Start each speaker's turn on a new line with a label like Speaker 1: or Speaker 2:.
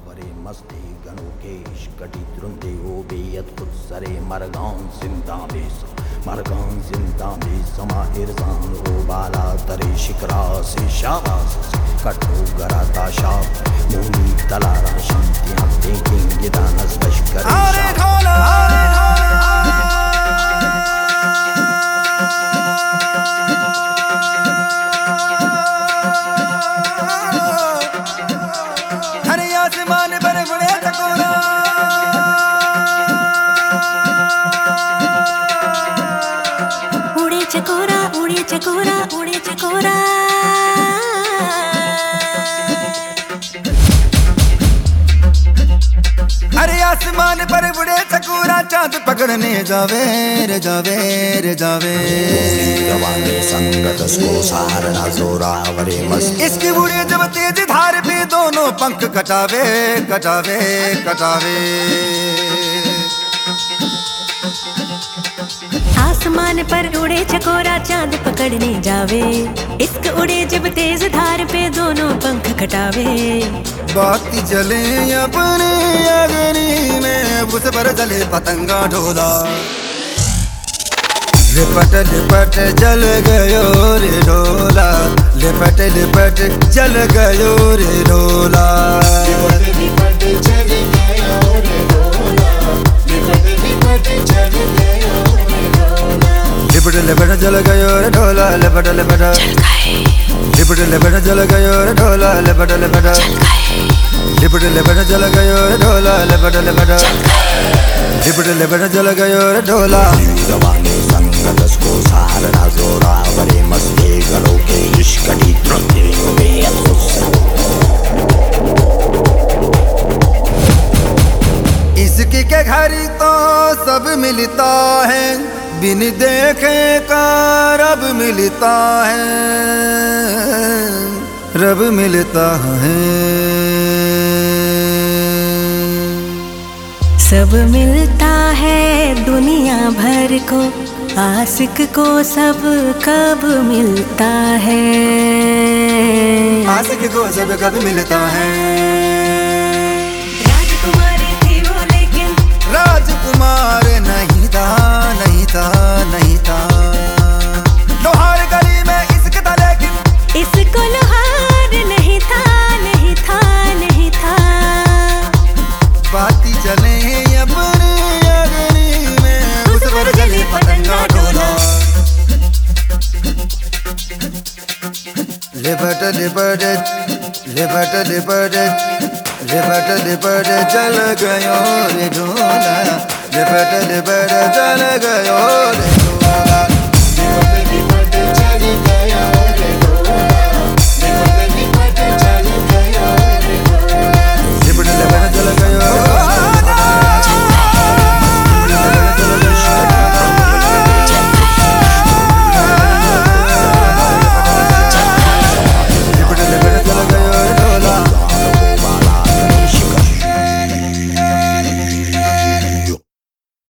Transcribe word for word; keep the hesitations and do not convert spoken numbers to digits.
Speaker 1: वरे मस्ती गणोकेश कटी द्रुंदे ओ बेयत खुद सरे मरगान जिंदा बेस मरगान जिंदा बेस समाहिरजान ओ बाला तरे शिकरा से शाबास कटो गरा ताशा मोनी तलारा शांतियां टेकिंग दानस बशकर अरे ढोला आसमान पर उड़े चकोरा
Speaker 2: उड़े चकोरा उड़े चकोरा उड़े चकोरा
Speaker 1: अरे आसमान पर उड़े चकोरा चांद पकड़ने जावे रे जावे रे जावे संगत को सहारा जोरा वरे मस्त इसकी उड़े जब तेज धार पे दोनों पंख कटावे कटावे कटावे
Speaker 2: आसमान पर उड़े चकोरा चांद पकड़ने जावे इश्क उड़े जब तेज धार पे दोनों पंख कटावे
Speaker 1: बाती जले अपने अग्नि में उस पर जले पतंगा ढोला लिपट लिपट जल गयो रे ढोला लिपट लिपट जल गयो रे ढोला लिपट लिपट जल गयो रे ढोला लिपट लिपट जल गयो रे ढोला लिपट लिपट जल गयो रे ढोला लिपट लिपट लिपट लिपट जल गयो रे ढोला लिपट लिपट लिपट लिपट जल गयो रे ढोला लिपट लिपट लिपट लिपट जल गयो रे ढोला संगत को सहारा जोरा वरे मस्ती गलो के इश्कटी द्रुंदे ओ बेयत इसकी के घर तो सब मिलता है बिन देखे का रब मिलता है रब मिलता है
Speaker 2: सब मिलता है दुनिया भर को आशिक को सब कब मिलता है
Speaker 1: आशिक को सब कब मिलता है
Speaker 2: राजकुमारी थी वो लेकिन
Speaker 1: राजकुमार नहीं था नहीं था नहीं था लोहार गली में इश्क था लेकिन
Speaker 2: इसको लोहार नहीं था नहीं था नहीं था
Speaker 1: बाती चले अपने अग्नि में उस पर जले पतंगा ढोला लिपट लिपट लिपट लिपट लिपट लिपट जल गयो रे ढोला लिपट लिपट जल गयो रे